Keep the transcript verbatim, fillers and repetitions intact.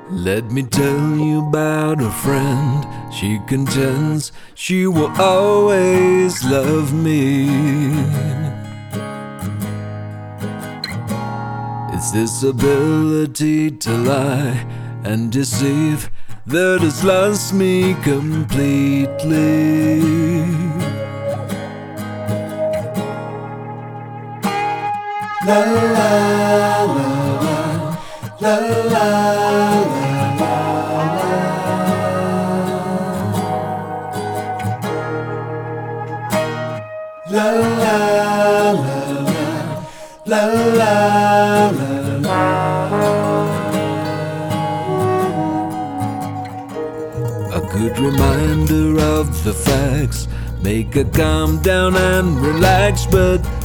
Let me tell you about a friend. She contends she will always love me. It's this ability to lie and deceive that has lost me completely. La la la la la la la la la la la la la. A good reminder of the facts make her calm down and relax, but